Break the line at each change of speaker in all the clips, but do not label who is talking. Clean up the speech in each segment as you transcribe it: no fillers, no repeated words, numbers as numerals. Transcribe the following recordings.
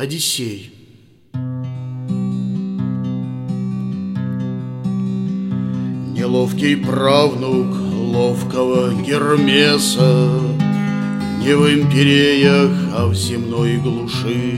Одиссей. Неловкий правнук ловкого Гермеса, не в империях, а в земной глуши.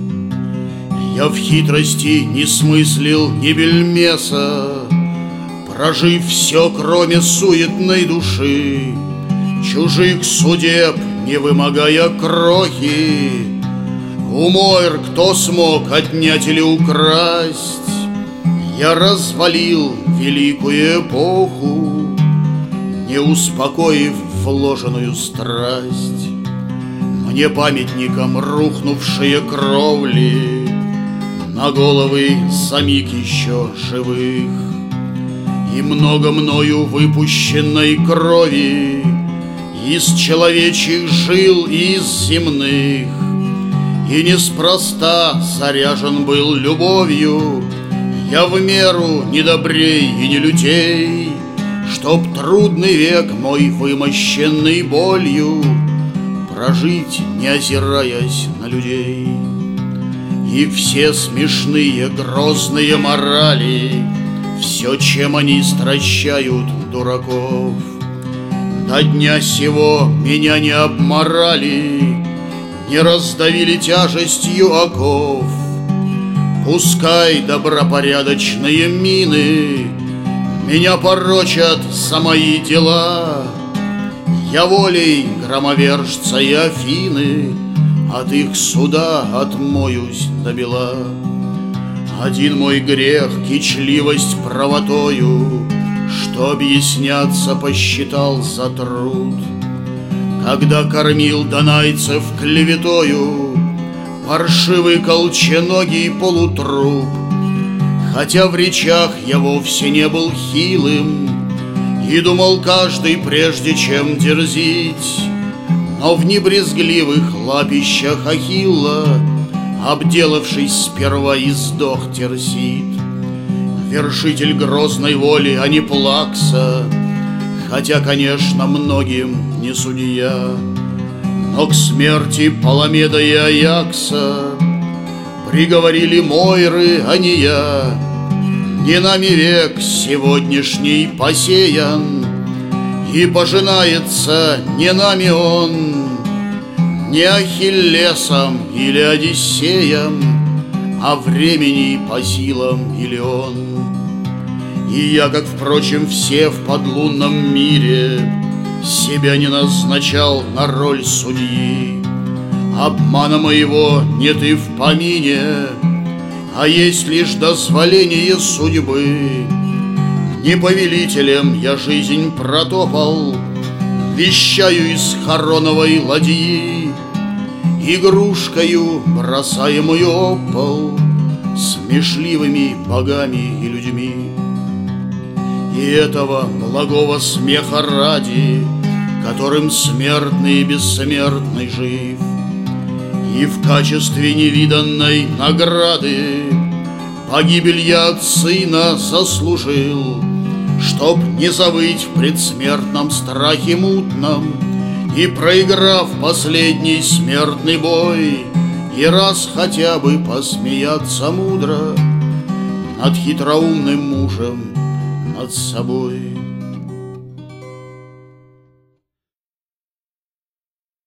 Я в хитрости не смыслил ни бельмеса, прожив все, кроме суетной души. Чужих судеб, не вымогая крохи, у Мойр кто смог отнять или украсть, я развалил великую эпоху, не успокоив вложенную страсть. Мне памятником рухнувшие кровли на головы самих еще живых, и много мною выпущенной крови из человечьих жил и из земных. И неспроста заряжен был любовью я в меру не добрей и не лютей, чтоб трудный век мой, вымощенный болью, прожить, не озираясь на людей. И все смешные, грозные морали, все, чем они стращают дураков, до дня сего меня не обморали, не раздавили тяжестью оков. Пускай добропорядочные мины меня порочат за мои дела, я волей громовержца и Афины от их суда отмоюсь добела. Один мой грех — кичливость правотою, что объясняться посчитал за труд, когда кормил донайцев клеветою паршивый колченогий полутруп. Хотя в речах я вовсе не был хилым и думал каждый, прежде чем дерзить, но в небрезгливых лапищах Ахилла, обделавшись сперва, и сдох Терсит. Вершитель грозной воли, а не Плакса, хотя, конечно, многим не судья, но к смерти Паламеда и Аякса приговорили Мойры, а не я. Не нами век сегодняшний посеян, и пожинается не нами он, не Ахиллесом или Одиссеем, а времени по силам или он. И я, как, впрочем, все в подлунном мире, себя не назначал на роль судьи. Обмана моего нет и в помине, а есть лишь дозволение судьбы. Не повелителем я жизнь протопал, вещаю из хороновой ладьи, игрушкою, бросаемую об пол смешливыми богами и людьми. И этого благого смеха ради, которым смертный и бессмертный жив, и в качестве невиданной награды погибель я от сына заслужил, чтоб не завыть в предсмертном страхе мутном и, проиграв последний смертный бой, и раз хотя бы посмеяться мудро над хитроумным мужем, над собой.